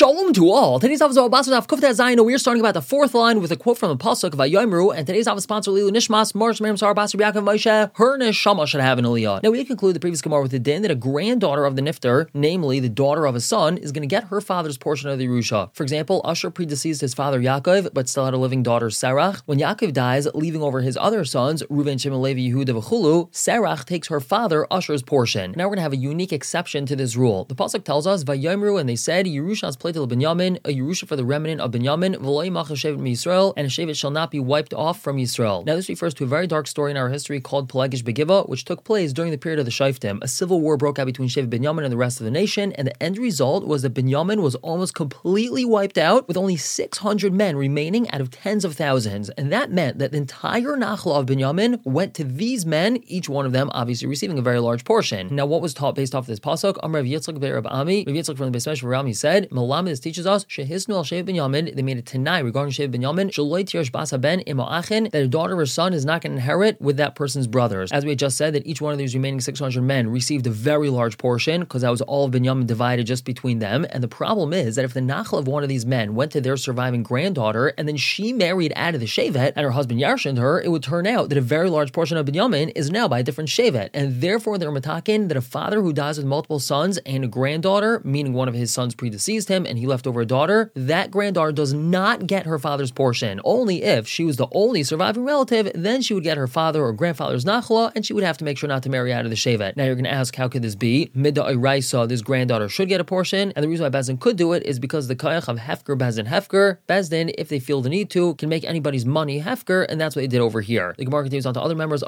Shalom to all. Today's Avos Basar Kufta Zayin. We are starting about the fourth line with a quote from the pasuk of Vayomru, and today's Avos sponsor Lilu Nishmas Marsh Miriam Sar Basar Yaakov Moshe. Her neshama should have an aliyah. Now we conclude the previous Gemara with the din that a granddaughter of the nifter, namely the daughter of a son, is going to get her father's portion of the Yerusha. For example, Asher predeceased his father Yaakov, but still had a living daughter Serach. When Yaakov dies, leaving over his other sons Reuven, Shimon, Levi, Yehuda, V'chulu, Serach takes her father Asher's portion. Now we're going to have a unique exception to this rule. The pasuk tells us Vayomru, and they said Yerusha's plated Binyamin, a Yerusha for the remnant of Binyamin, v'lo yimach shevet miYisrael, and a shevet shall not be wiped off from Yisrael. Now this refers to a very dark story in our history called Pelegish Begiva, which took place during the period of the Shoftim. A civil war broke out between Shevet Binyamin and the rest of the nation, and the end result was that Binyamin was almost completely wiped out, with only 600 men remaining out of tens of thousands. And that meant that the entire Nachla of Binyamin went to these men, each one of them obviously receiving a very large portion. Now what was taught based off of this pasuk? Amar Rav Yitzchak ber Rav Ami, Rav Yitzchak from the Beis Medrash Rami said, Malam, this teaches us Shehisnu al Shevet Binyamin, they made a tenai regarding Shevet Binyamin, Shaloi Tirish Basa Ben Imo Achin, that a daughter or son is not going to inherit with that person's brothers. As we just said, that each one of these remaining 600 men received a very large portion, because that was all of Binyamin divided just between them. And the problem is that if the nachal of one of these men went to their surviving granddaughter, and then she married out of the Shevet, and her husband yarshined her, it would turn out that a very large portion of Binyamin is now by a different Shevet. And therefore they're matakin that a father who dies with multiple sons and a granddaughter, meaning one of his sons predeceased him and he left over a daughter, that granddaughter does not get her father's portion. Only if she was the only surviving relative, then she would get her father or grandfather's nachla, and she would have to make sure not to marry out of the shevet. Now you're going to ask, how could this be? Midda Iraisa, this granddaughter should get a portion, and the reason why Bezdin could do it is because the kayach of hefker, Bezdin, if they feel the need to, can make anybody's money hefker, and that's what they did over here. The Gemara continues on to other members.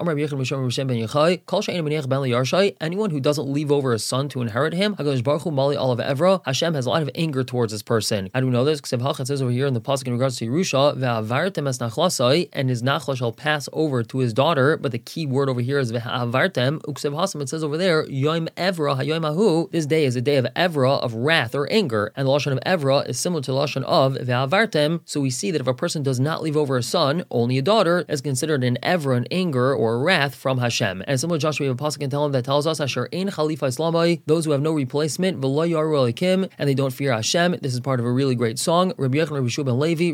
Anyone who doesn't leave over a son to inherit him, HaKadosh Baruch Hu Mali Olav Evra, Hashem has a lot of anger towards this person. How do we know this? Because it says over here in the pasuk in regards to Yerusha, ve'avartem es nachlasai, and his nachla shall pass over to his daughter. But the key word over here is ve'avartem. Uksev hasam, it says over there, Yom Evra haYom ahu. This day is a day of Evra, of wrath or anger, and the lashon of Evra is similar to the lashon of ve'avartem. So we see that if a person does not leave over a son, only a daughter, is considered an Evra, an anger or a wrath from Hashem. And similar to Joshua, we have a pasuk in Tehillim that tells us Asher ein chalifa islamai, those who have no replacement, v'lo yaru elikim, and they don't fear Hashem. This is part of a really great song. Rabbi Yechon, Rabbi Shua ben Levi,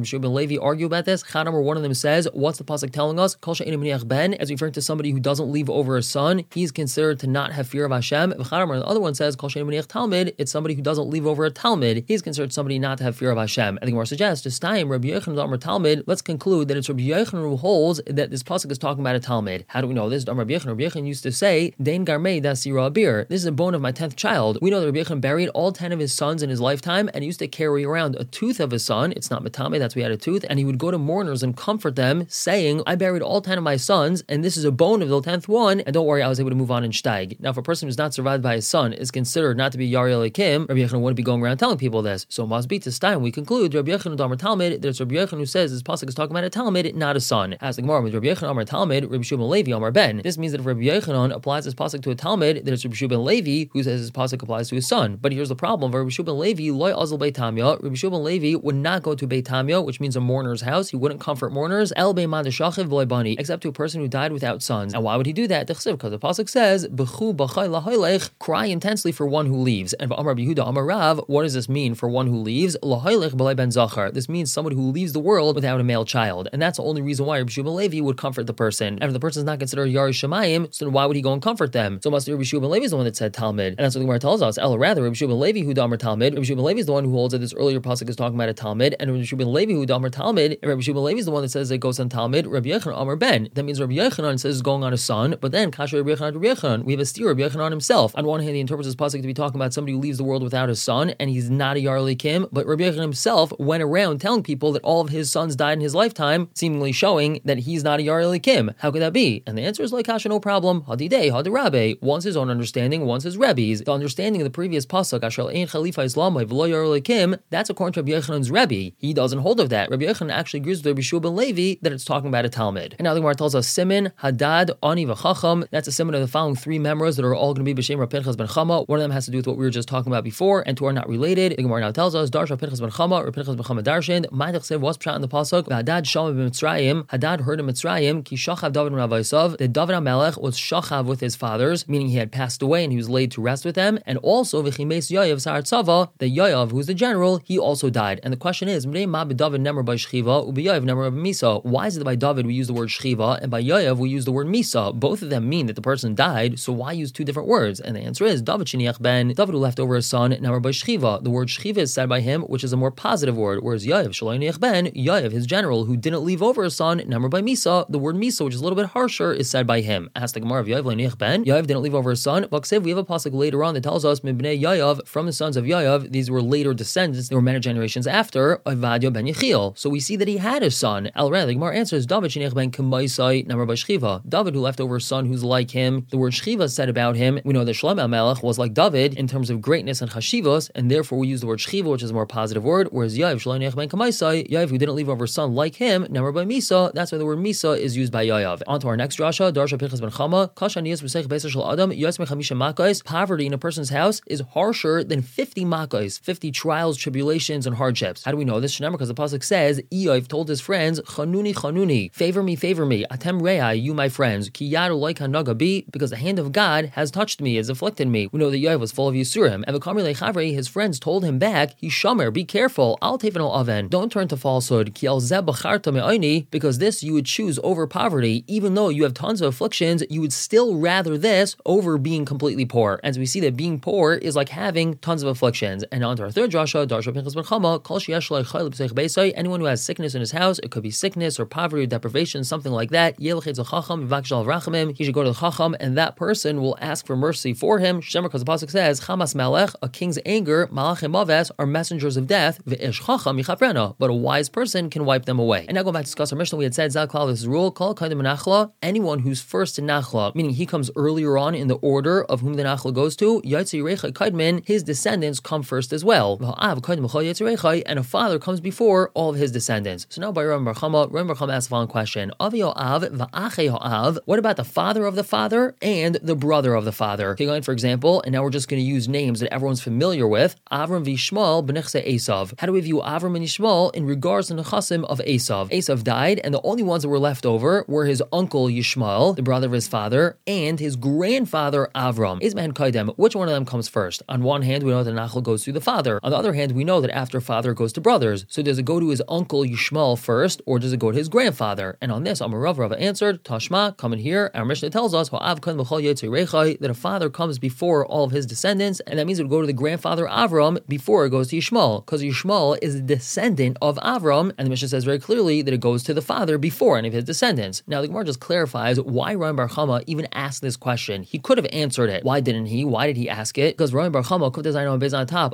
argue about this. Chadamar, one of them says, what's the pasuk telling us? Kol she'einu meniach ben, as referring to somebody who doesn't leave over a son, he's considered to not have fear of Hashem. Chadamar, the other one says, Kol she'einu meniach talmid, it's somebody who doesn't leave over a talmid, he's considered somebody not to have fear of Hashem. I think more suggests, just time, Rabbi Yechon Amar talmid, let's conclude that it's Rabbi Yechon who holds that this pasuk is talking about a talmid. How do we know this? Rabbi Yechon used to say, Dein garmei das sira abir, this is a bone of my 10th child. We know that Rabbi Yechon buried all 10 of his sons in his lifetime, and he used to carry around a tooth of his son. It's not matame, that's why he had a tooth, and he would go to mourners and comfort them, saying, I buried all 10 of my sons, and this is a bone of the 10th one, and don't worry, I was able to move on and steig. Now, if a person who's not survived by his son is considered not to be Yari Elikim, Rabbi Yechon wouldn't be going around telling people this. So it must be to stein. We conclude, Rabbi Yechon Amar Talmid, that it's Rabbi Yechon who says this pasuk is talking about a Talmid, not a son. As the Gemara with Rabbi Yechon Amar Talmid, Rabbi Shua ben Levi Amar Ben. This means that if Rabbi Yechon applies this pasuk to a Talmid, that it's Rabbi Shua ben Levi who says this pasuk applies to his son. But here's the problem: Rabbi Shua ben Levi loy azal beit tamya. Rabbi Shua ben Levi would not go to beit tamya, which means a mourner's house. He wouldn't comfort mourners. El beiman deshachiv v'loy bani, except to a person who died without sons. And why would he do that? Because the pasuk says, "B'chu b'chay lahaylech," cry intensely for one who leaves. And Amar Yehuda Amar Rav, what does this mean for one who leaves? Lahaylech b'lay ben zachar. This means somebody who leaves the world without a male child, and that's the only reason why Rabbi Shua ben Levi would comfort the person. And if the person is not considered Yari Shemayim, so then why would he go and comfort them? So must be Rabbi Shua ben Levi is the one that said Talmud, and that's what the Gemara tells us. Rather, Rabbi Shua ben Levi who Damar Talmud. Rabbi Shua ben Levi is the one who holds that this earlier pasuk is talking about a Talmud, and Rabbi Shua ben Levi who Damar Talmud, and Rabbi Shua ben Levi is the one that says it goes on Talmud. Rabbi Yechon Amar Ben. That means Rabbi Yechon says it's going on a son, but then Kasher Rabbi Yechon, we have a steer Rabbi Yechon himself. On one hand, he interprets this pasuk to be talking about somebody who leaves the world without a son, and he's not a Yarli Kim, but Rabbi Yechon himself went around telling people that all of his sons died in his lifetime, seemingly showing that he's not a Yarli Kim. How could that be? And the answer is like Kasha, no problem. Hadidei, Hadirabe. One's his own understanding, one's his Rebbe's. The understanding of the previous pasuk, Ashel ein Khalifa Islamai v'lo Yarli Kim, that's according to Rabbi Yechon's Rebbe. He doesn't hold of that. Rabbi Yechon actually agrees with Rabbi Shua ben Levi that it's talking about a Talmud. And now the Gemara tells us Simin, Hadad, Ani, v'Chacham. That's a simon of the following three members that are all going to be B'Shem Rav Pinchas ben Chama. One of them has to do with what we were just talking about before, and two are not related. The Gemara now tells us Darsh Rav Pinchas ben Chama, Rav Pinchas ben Chama Darshan. Ma'atach said what's pshat in the pasuk? Hadad Shama b'Mitzrayim. Hadad heard in Mitzrayim ki shachav David and Ravaisav. That David HaMelech was shachav with his fathers, meaning he had passed away and he was laid to rest with them. And also v'chimes Yoav Sar Tzava, that that Yoav, who's the general, he also died. And the question is, why is it that by David we use the word shchiva and by Yoav we use the word misa? Both of them mean that the person died, so why use two different words? And the answer is David sheniach ben, David who left over a son, namar by shchiva. The word shchiva is said by him, which is a more positive word, whereas Yoav shelo ben, Yoav, his general, who didn't leave over a son, namar by misa, the word misa, which is a little bit harsher, is said by him. Ask the Gemara of Yoav leiniach ben, Yoav didn't leave over a son. We have a pasuk later on that tells us Mibnei Yoav, from the sons of Yoav, these were later descendants, they were many generations after Ovadia ben Yechiel. So we see that he had a son. The Gemara answers David sheniach ben k'maisai namar by shchiva. David who left over a son who's like him. The word shchiva said about him. We know that Shlomo Melech was like David in terms of greatness and chashivos, and therefore we use the word shchiva, which is a more positive word. Whereas Yoav sheniach ben k'maisai, Yoav who didn't leave over a son like him, namar by misa. That's why the word misa is used by Yoav. On to our next drasha. Darsha Pinchas ben Chama. Kashaniyas b'seich beisar shel adam yosmei chamisha makos. Poverty in a person's house is harsher than 50 makos, 50 trials, tribulations, and hardships. How do we know this? Because the pasuk says, Eov told his friends, Chanuni, Chanuni, favor me, Atem Rei, you my friends, Ki yadu like hanaga bi, because the hand of God has touched me, has afflicted me. We know that Yoav was full of Yisurim, and V'kamri lechavri, his friends told him back, Hishamer, be careful, Al tefen al aven, don't turn to falsehood, Ki al zeh b'charta me'ayni, because this you would choose over poverty, even though you have tons of afflictions, you would still rather this over being completely poor. And so we see that being poor is like having tons of afflictions. And on to our third drasha, Darsha Pinchas ben Chama, Kol sheyesh lo chayil b'seich beisai, anyone who has sickness in his house, it could be sickness or poverty or deprivation, something like that, he should go to the Chacham, and that person will ask for mercy for him. Because the pasuk says, Chamas Melech, a king's anger, Malachim Maves are messengers of death, V'ish Chacham yichavrena, but a wise person can wipe them away. And now go back to discuss our Mishnah. We had said, Zaklal, this is a rule, Kol Kaidim Nachla, anyone who's first in Nachla, meaning he comes earlier on in the order of whom the Nachla goes to, Yaitzi Yerecha Kaidmin, his descendants come first as well. And a father comes before all of his descendants. So now by Ram Bar Chama asks the following question. What about the father of the father and the brother of the father? Okay, for example, and now we're just going to use names that everyone's familiar with. Avram v'Yishmael b'nechse Esav. How do we view Avram and Yishmael in regards to the Nechasim of Esav? Esav died, and the only ones that were left over were his uncle Yishmael, the brother of his father, and his grandfather Avram. Izmahan Kaidem, which one of them comes first? On one hand, we know that Nachal goes through the father. On the other hand, we know that after father goes to brothers. So does it go to his uncle Yishmael first, or does it go to his grandfather? And on this, Amar Rava answered, Tashma, come in here. Our Mishnah tells us that a father comes before all of his descendants, and that means it would go to the grandfather Avram before it goes to Yishmael, because Yishmael is a descendant of Avram, and the Mishnah says very clearly that it goes to the father before any of his descendants. Now the Gemara just clarifies why Rambam Bar Chama even asked this question. He could have answered it. Why didn't he? Why did he ask it? Because Rambam Bar Chama on top,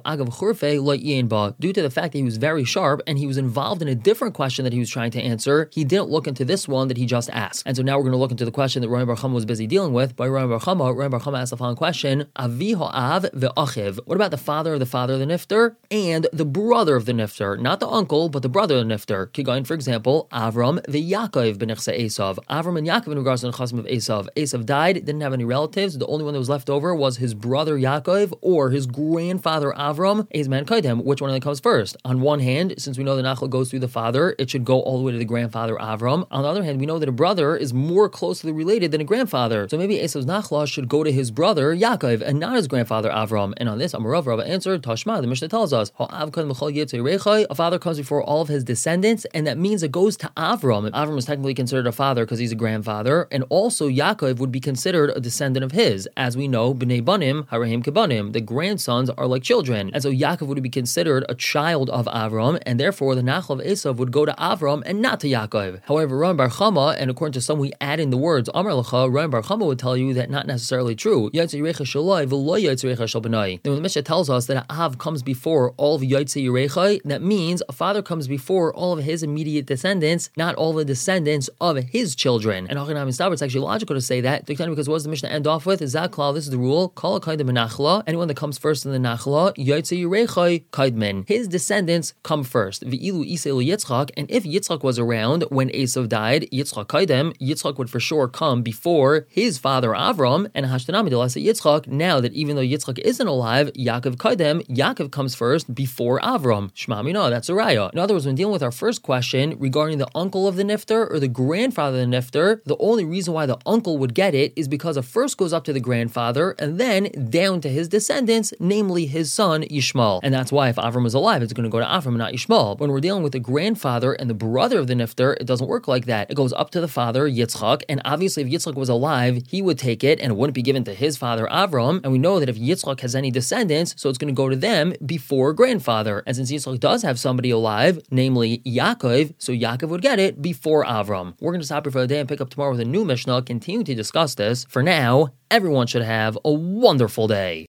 due to the fact that he was very sharp and he was involved in a different question that he was trying to answer, he didn't look into this one that he just asked. And so now we're going to look into the question that Rambam Bar Chama was busy dealing with. By Rambam Bar Chama asked the following question: Avi ha'av ve'achiv. What about the father of the nifter and the brother of the nifter? Not the uncle, but the brother of the nifter. Kigain, for example, Avram ve'Yaakov b'nechse Esav. Avram and Yaakov in regards to the chasim of Esav. Esav died, didn't have any relatives. The only one that was left over was his brother Yaakov or his grandfather Avram. Ezman Kaidem. Which one of them comes first? On one hand, since we know the Nachal goes through the father, it should go all the way to the grandfather Avram. On the other hand, we know that a brother is more closely related than a grandfather. So maybe Esav's Nachla should go to his brother Yaakov and not his grandfather Avram. And on this, Amarav Rava answered, Tashma, the Mishnah tells us, a father comes before all of his descendants, and that means it goes to Avram. Avram is technically considered a father because he's a grandfather, and also Yaakov would be considered a descendant of his. As we know, B'nei Banim, Harahim Kebanim, the grandsons are like children. And so Yaakov would be considered a child of Avram, and therefore the Nachal of Esav would go to Avram and not to Yaakov. However, Rambam Bar Chama, and according to some we add in the words Amar Lecha, Rambam Bar Chama would tell you that not necessarily true. Then when the Mishnah tells us that Av comes before all of Yaitse Yerechai, that means a father comes before all of his immediate descendants, not all the descendants of his children. And it's actually logical to say that, because what does the Mishnah end off with? Zaklal, this is the rule, Kol Kaidem Nachla, anyone that comes first in the Nachla, Yaitse Yerechai Kaidmen. His descendants come first. V'ilu Isel Yitzchak, and if Yitzchak was around when Esav died, Yitzchak Kaidem, Yitzchak would for sure come before his father Avram, and Hashtanami Delasa Yitzchak, now that even though Yitzchak isn't alive, Yaakov Kaidem, Yaakov comes first before Avram. Shema Mina, that's a raya. In other words, when dealing with our first question regarding the uncle of the nifter or the grandfather of the nifter, the only reason why the uncle would get it is because it first goes up to the grandfather and then down to his descendants, namely his son Yishmael. And that's why if Avram was alive, it's going to go to Avram and not Yishmael. When we're dealing with the grandfather and the brother of the nifter, it doesn't work like that. It goes up to the father, Yitzchak, and obviously if Yitzchak was alive, he would take it and it wouldn't be given to his father, Avram. And we know that if Yitzchak has any descendants, so it's going to go to them before grandfather. And since Yitzchak does have somebody alive, namely Yaakov, so Yaakov would get it before Avram. We're going to stop here for the day and pick up tomorrow with a new Mishnah, continue to discuss this. For now, everyone should have a wonderful day.